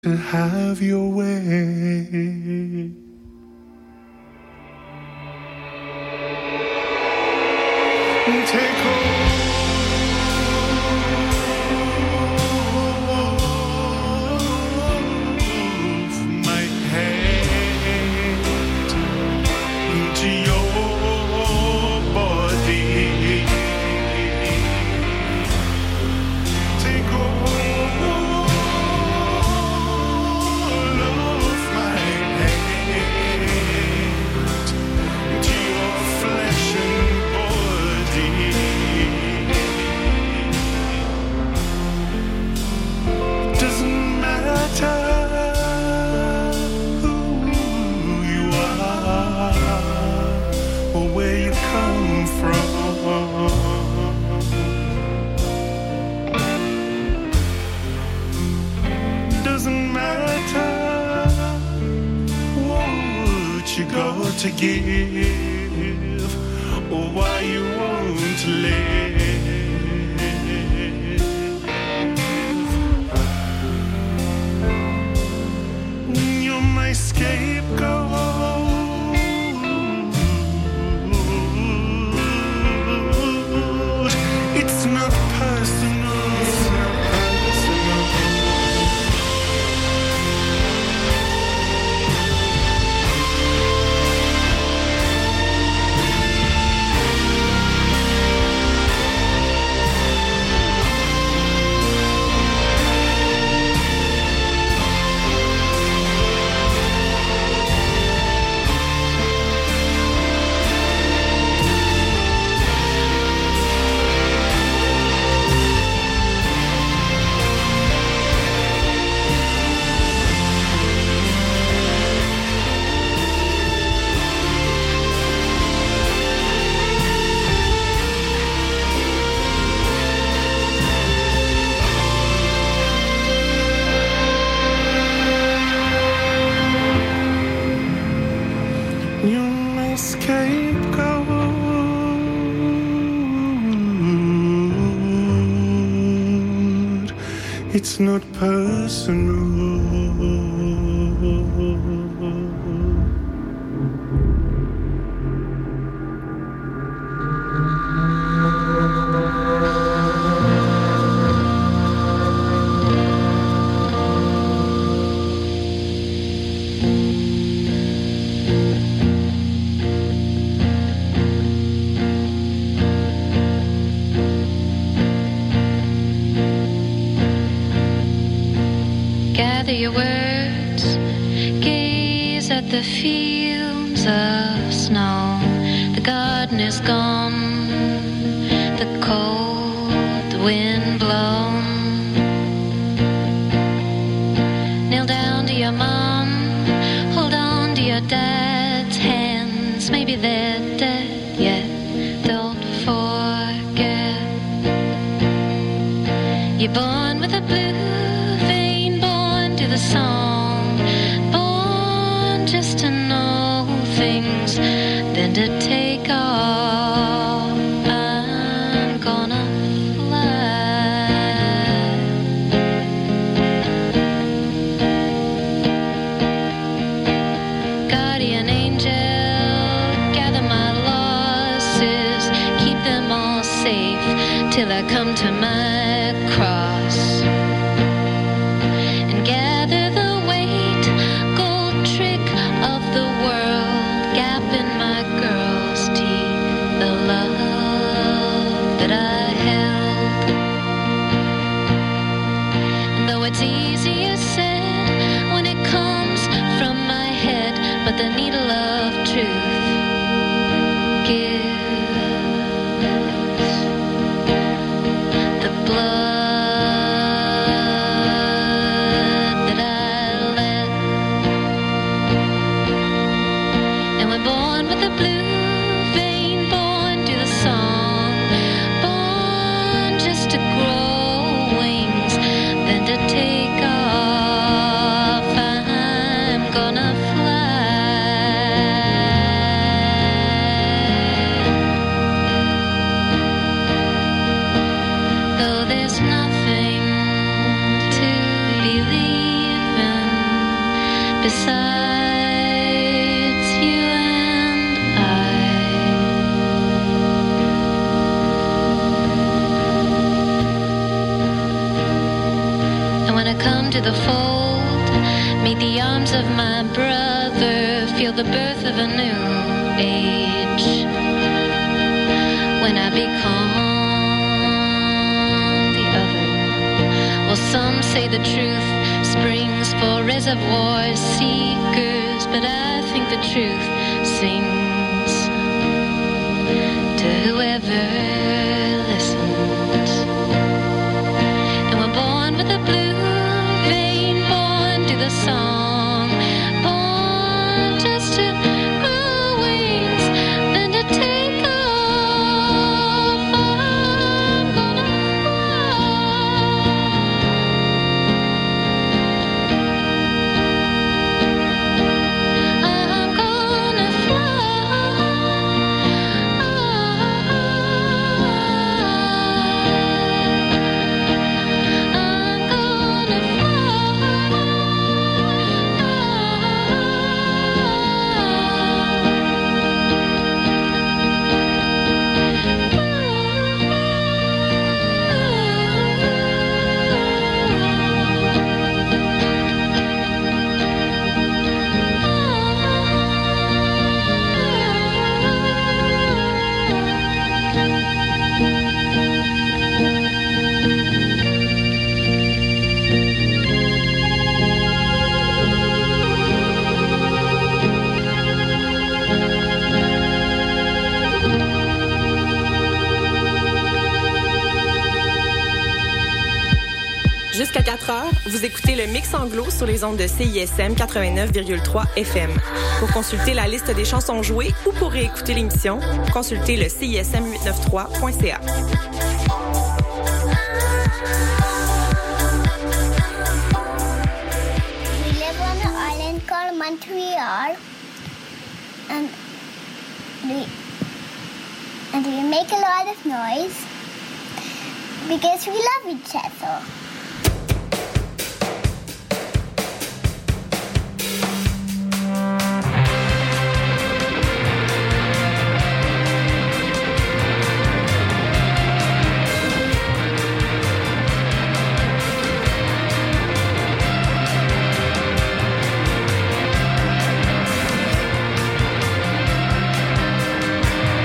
to have your way. Take off my head into your body. Take all of my head into your flesh and body. Doesn't matter who you are or where you come from. Doesn't matter what you got to give or why you won't live. You're my scapegoat. It's not personal. It's not personal. You're my scapegoat. It's not personal. Gather your words, gaze at the fields of snow. The garden is gone, the cold, the wind blown. Kneel down to your mom, hold on to your dad's hands. Maybe they're dead yet, don't forget. You're born with a blue vein, born to the song, born just to know things, then to take off. I'm gonna fly. Guardian angel, gather my losses, keep them all safe till I come to my cross. And gather the weight, gold trick of the world, gap in my girl's teeth, the love that I held. And though it's easier said when it comes from my head, but the needle of truth gives the blood that I let. And we're born with a blue vein, born to the song, born just to grow wings, then to take off. I'm gonna fly. besides you and I. And when I come to the fold, meet the arms of my brother, feel the birth of a new age. When I become the other, well, some say the truth springs for reservoir seekers, but I think the truth sings to whoever listens. And we're born with a blue vein, born to the song, born just to grow wings, then to take off. I'm gonna Jusqu'à 4h, vous écoutez le Mix Anglo sur les ondes de CISM 89,3 FM. Pour consulter la liste des chansons jouées ou pour réécouter l'émission, consultez le CISM893.ca. We live on an island called Montreal, and we make a lot of noise because we love each other.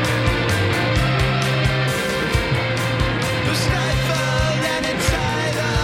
The sniper ran inside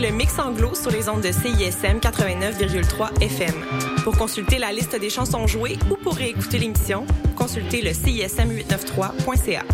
le Mix Anglo sur les ondes de CISM 89,3 FM. Pour consulter la liste des chansons jouées ou pour réécouter l'émission, consultez le CISM893.ca.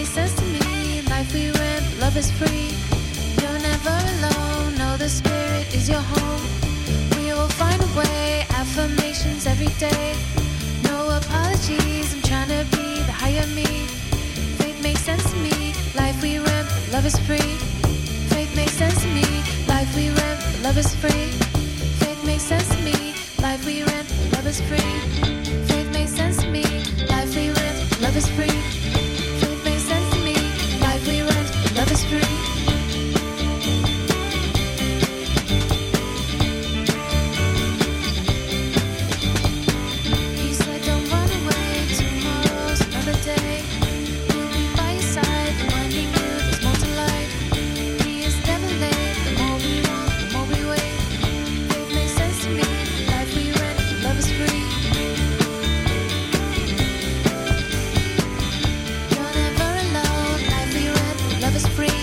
makes sense to me. Life we rent, love is free. You're never alone. No, the spirit is your home. We will find a way. Affirmations every day. No apologies. I'm trying to be the higher me. Faith makes sense to me. Life we rent, love is free. Faith makes sense to me. Life we rent, love is free. Faith makes sense to me. Life we rent, love is free. Faith makes sense to me. Life we rent, love is free. Faith makes sense to me. Life we rent, love is free. He said, don't run away. Tomorrow's another day. We'll be by your side, reminding you there's more to life. He is never late. The more we want, the more we wait. Faith makes sense to me. Life we rent, love is free. You're never alone. Life we rent, love is free.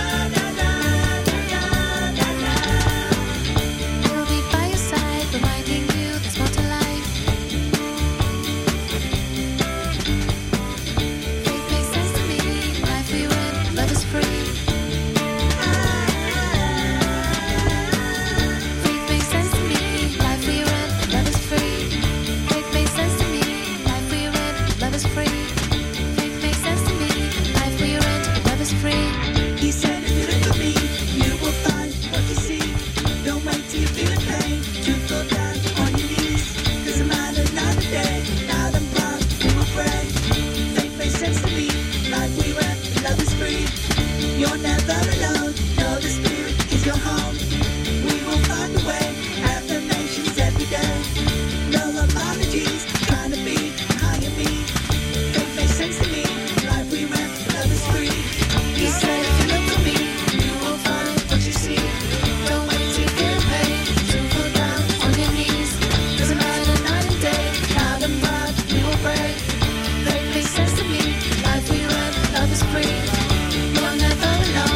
We'll be by your side, reminding you there's more to life. Faith makes sense to me. Life we rent, love is free. Faith makes sense to me. Life we rent, love is free. Faith makes sense to me. Life we rent, love is free. Faith makes sense to me. Life we rent, love is free. He said, if you look at me, you will find what you see. Don't wait till you feel the pain to fall down on your knees. Doesn't matter another day, loud and proud, we will pray. Faith makes sense to me. Life we rent, love is free. You're never alone. No, the spirit is your home. We will find a way. Affirmations every day. No apologies. Trying to be higher me. Faith makes sense to me. Life we rent, love is free. He said, if you look at me, you will find what you see. Don't wait till you feel pain to fall down on your knees. Doesn't matter night and day, loud and proud, we will pray. Faith makes sense to me. Life we rent, love is free. You're never alone.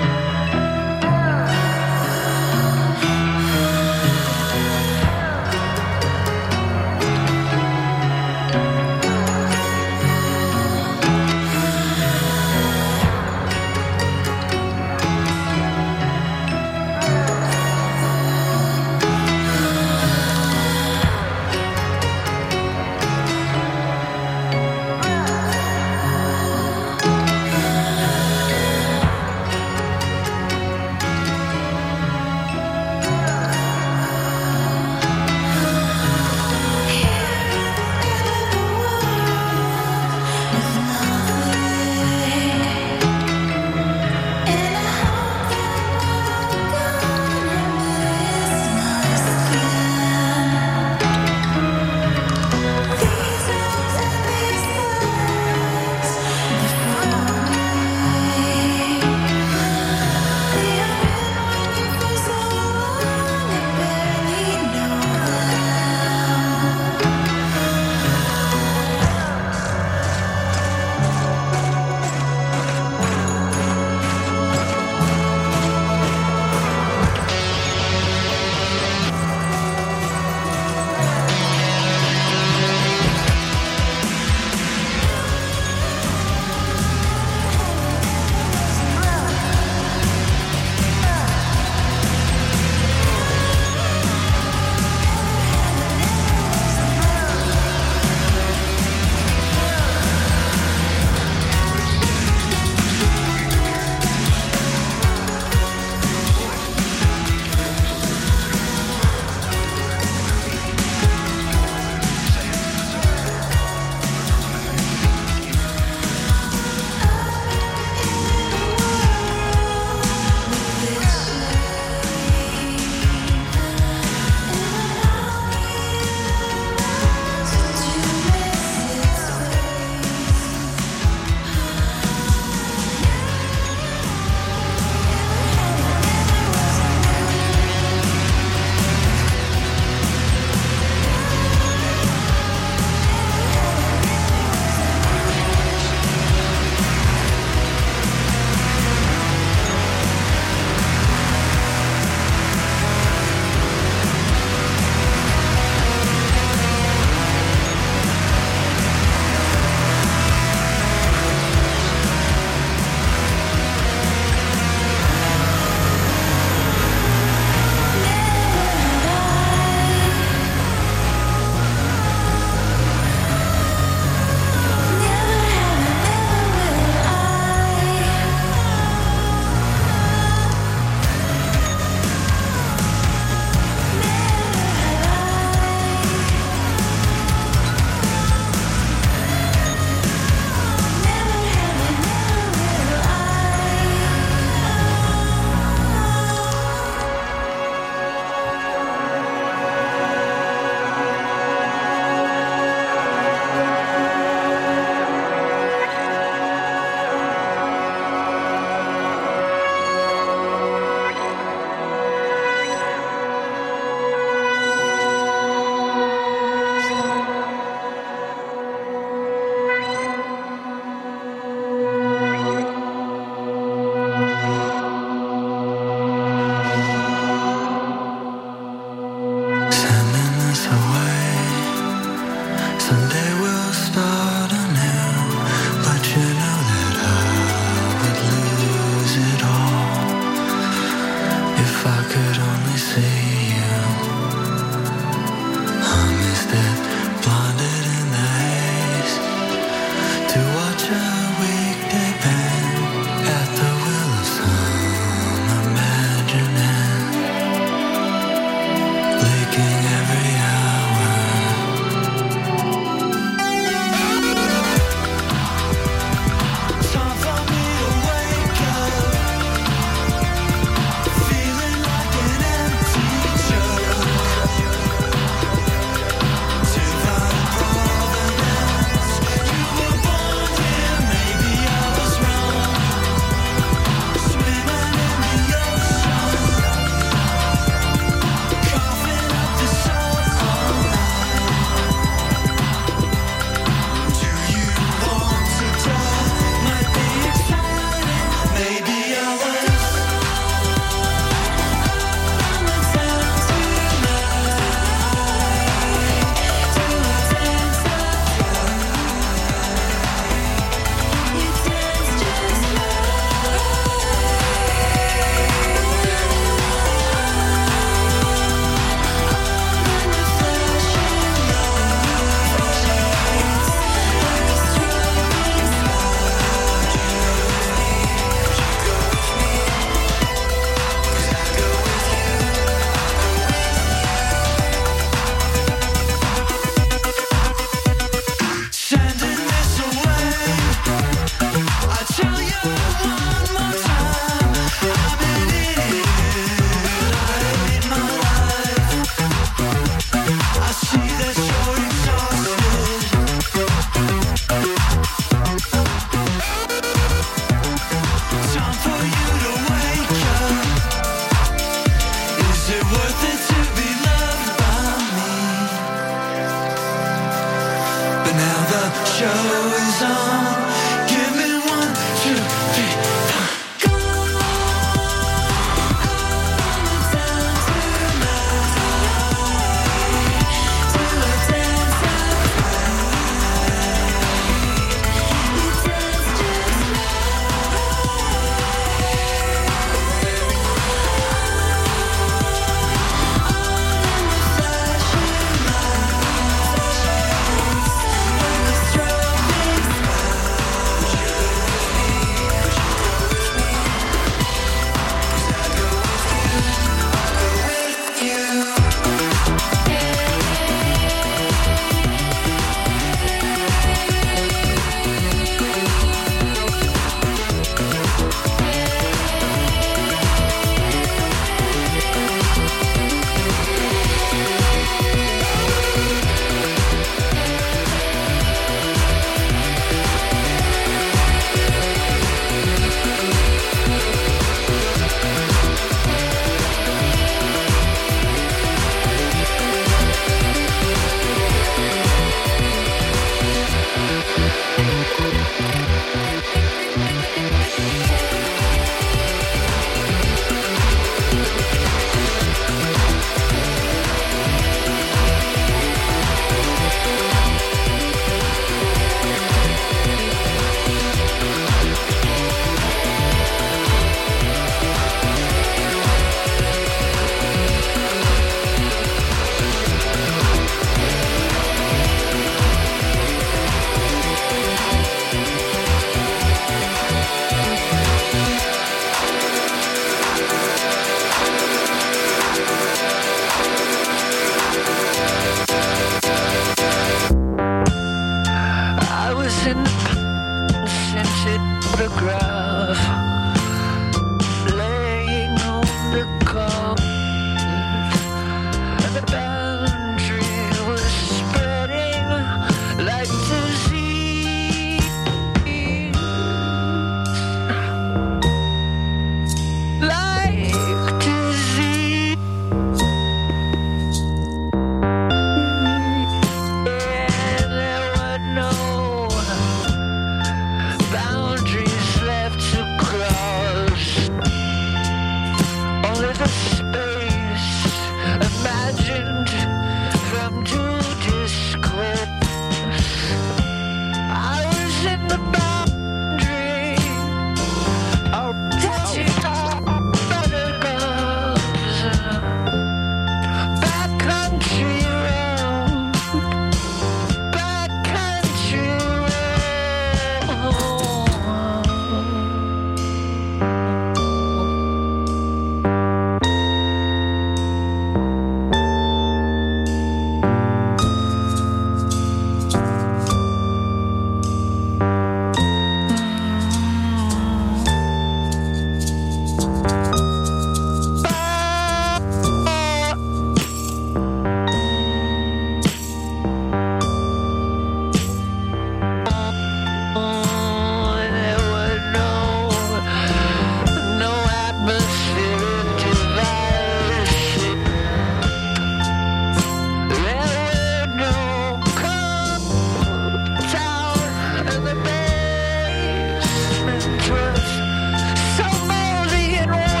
So moldy and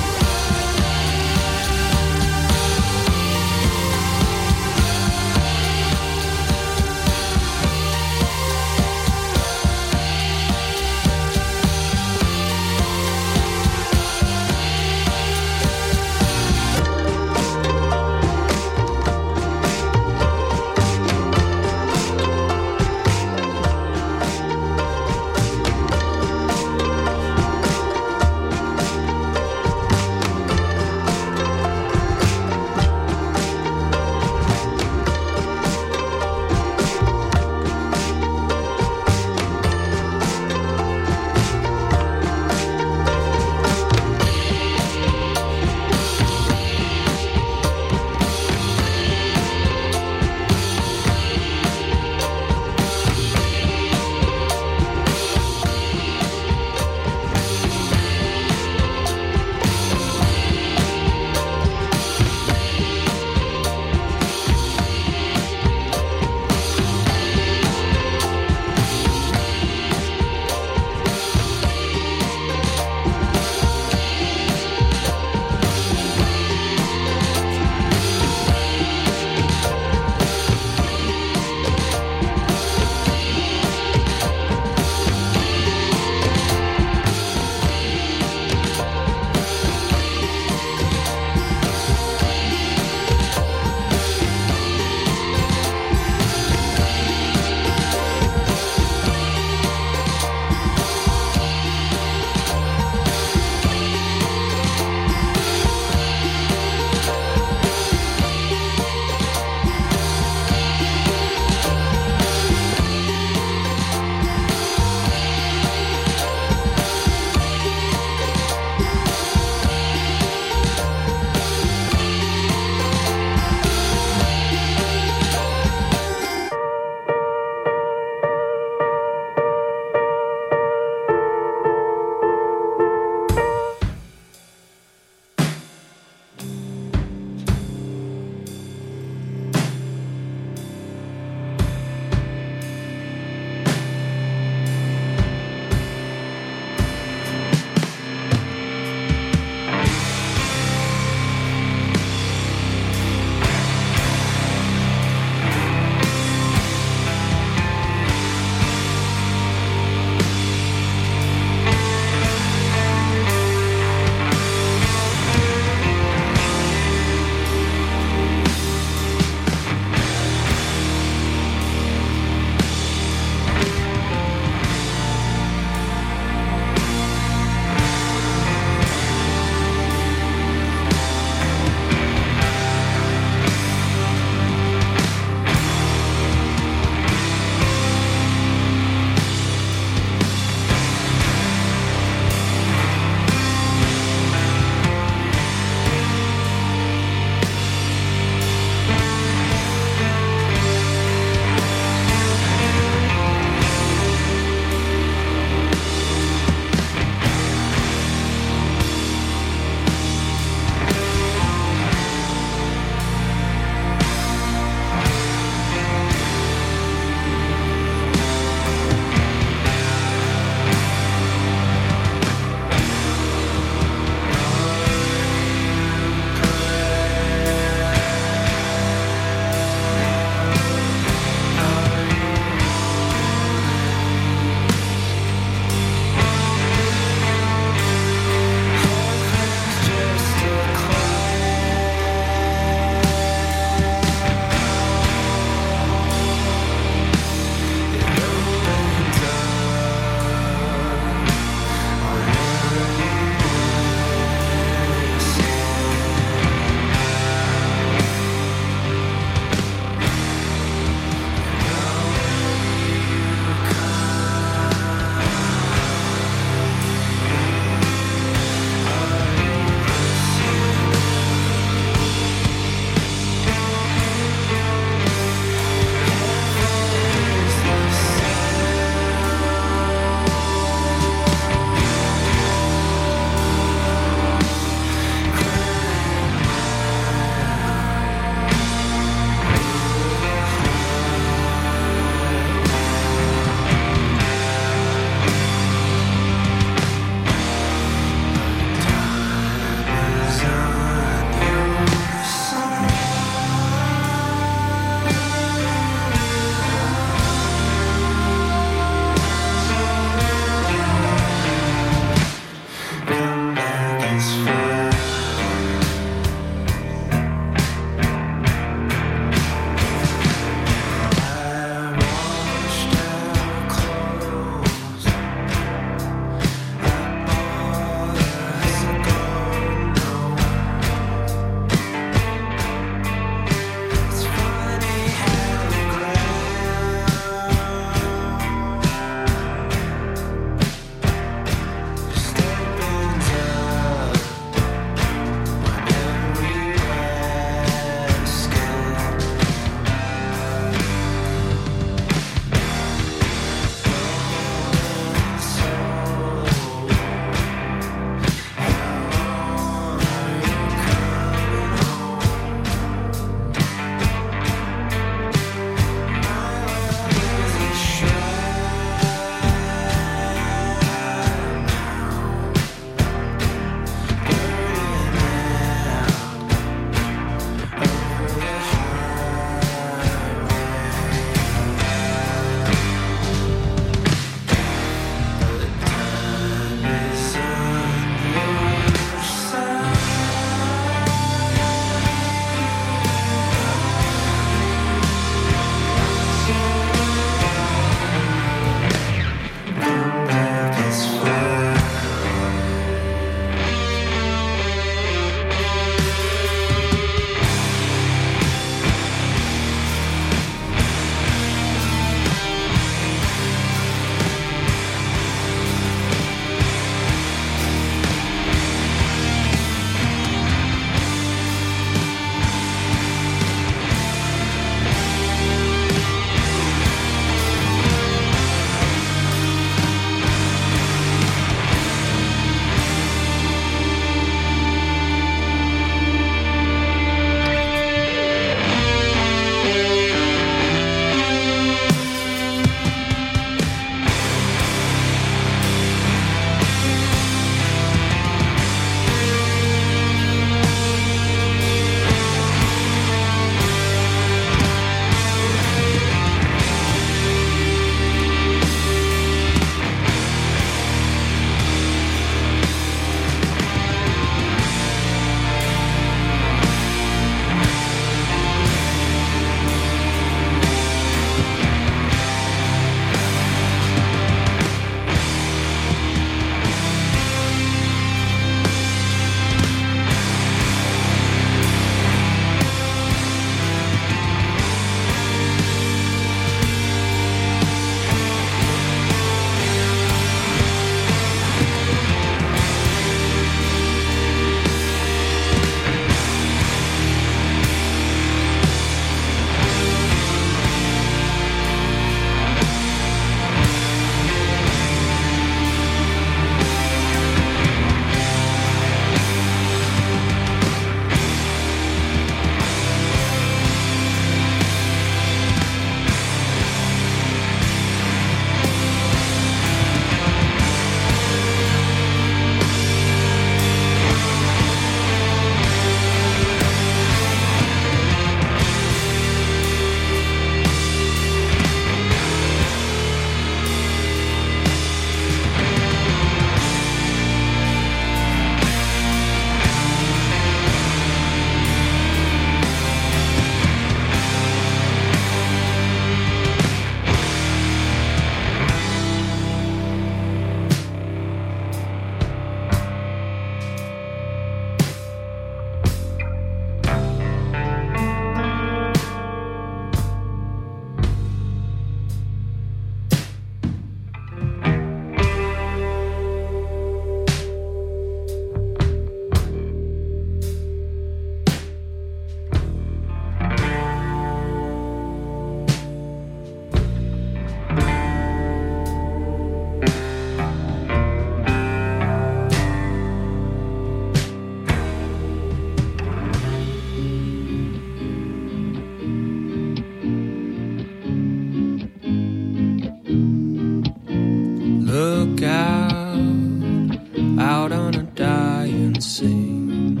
out on a dying scene.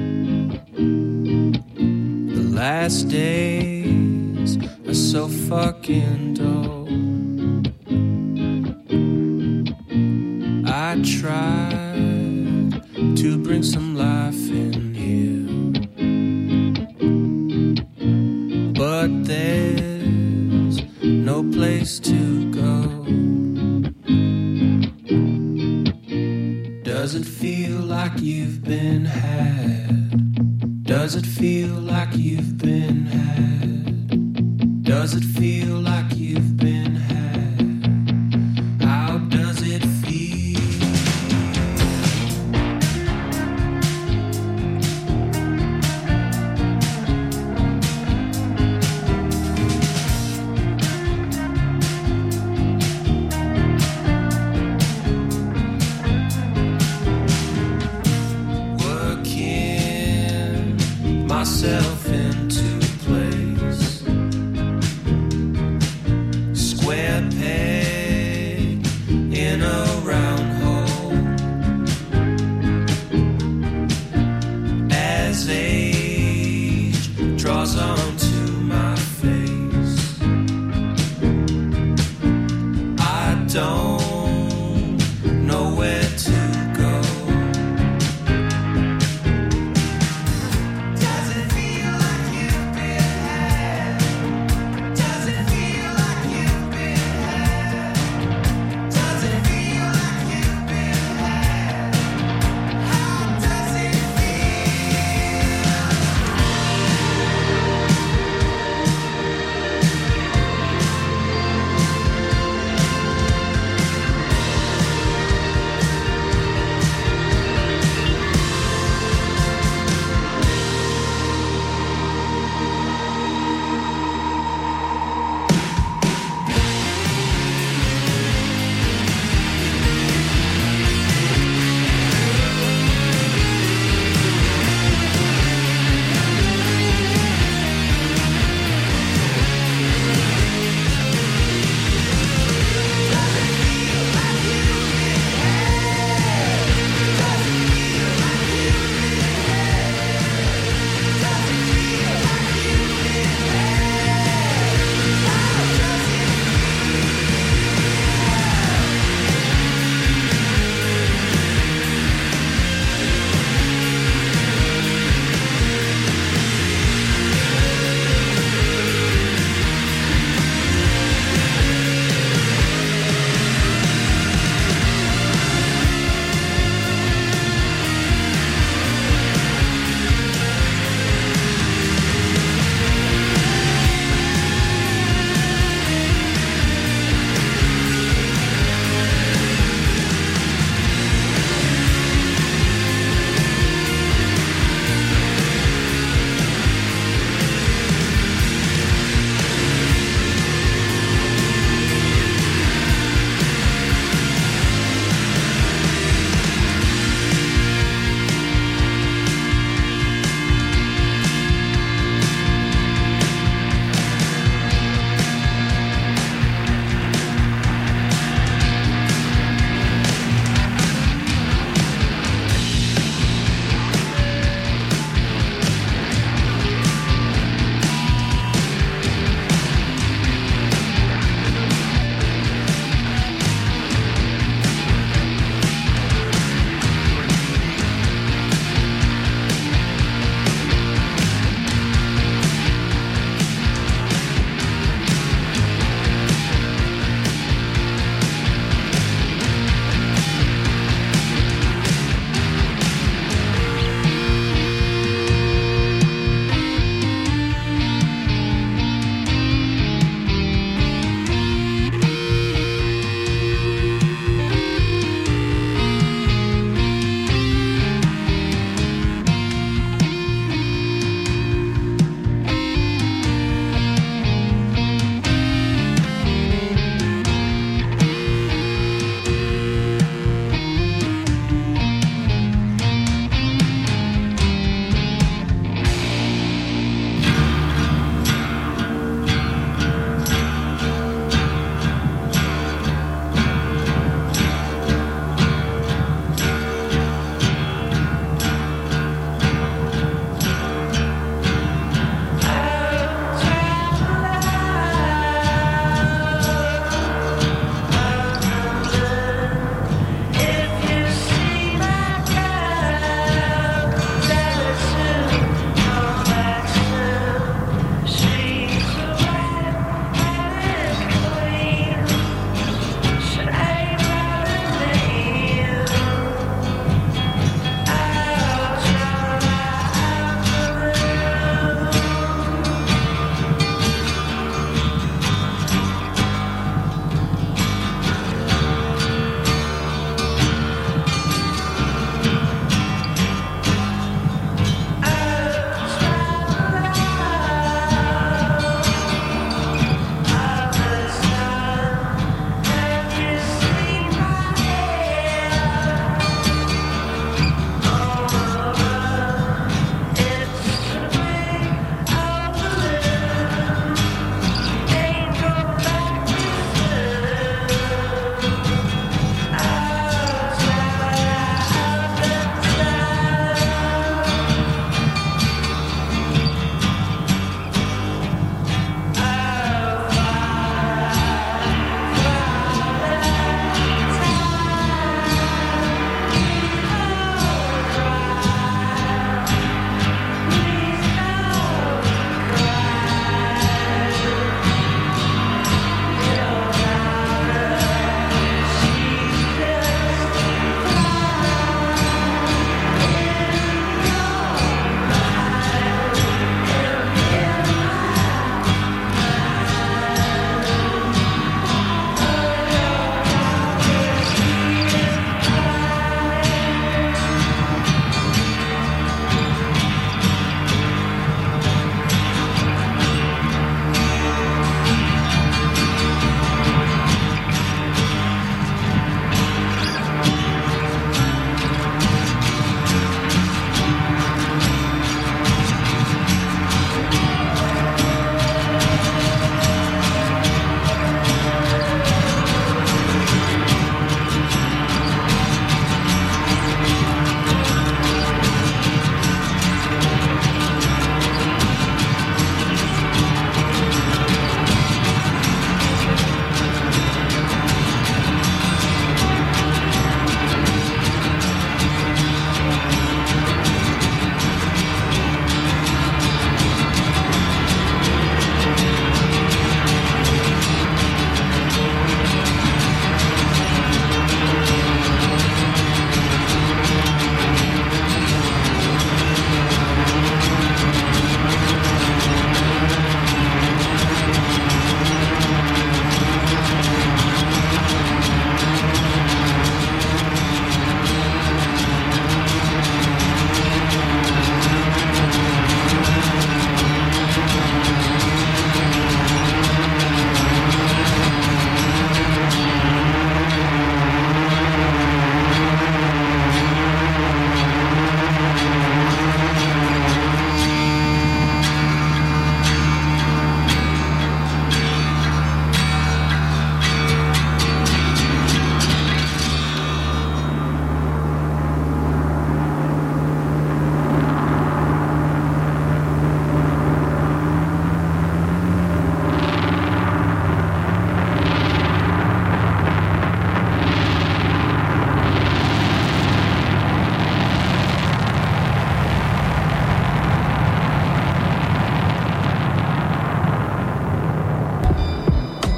The last days are so fucking dull. I tried to bring some life in here, but there's no place to go. Does it feel like you've been had? Does it feel like you've been had? Does it feel like you've been had? How does it feel? Myself into place, square peg in a round hole. As age draws onto my face, I don't know where to go. Does it feel like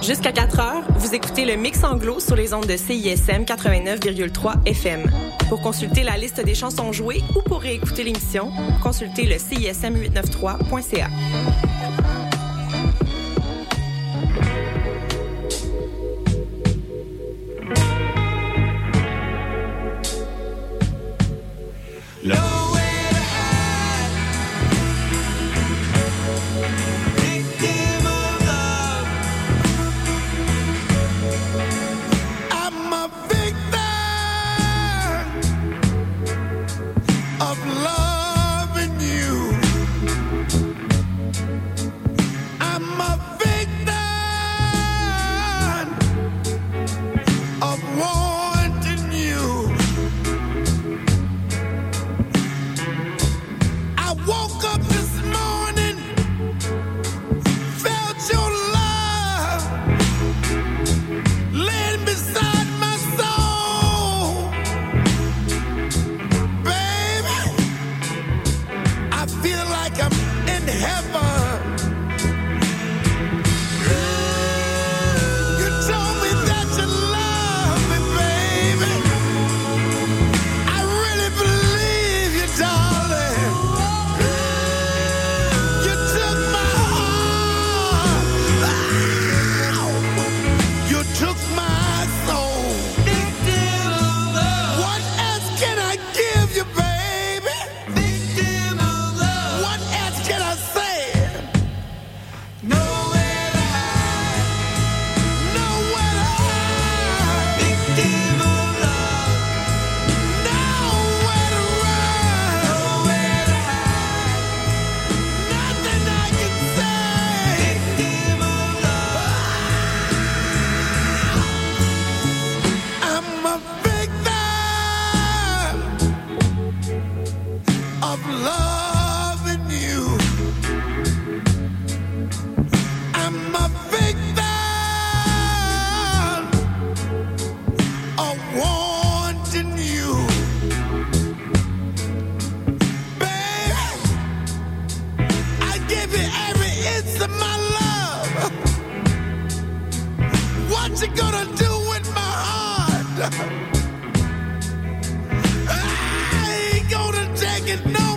Jusqu'à 4 heures, vous écoutez le Mix Anglo sur les ondes de CISM 89,3 FM. Pour consulter la liste des chansons jouées ou pour réécouter l'émission, consultez le CISM893.ca. I ain't gonna take it no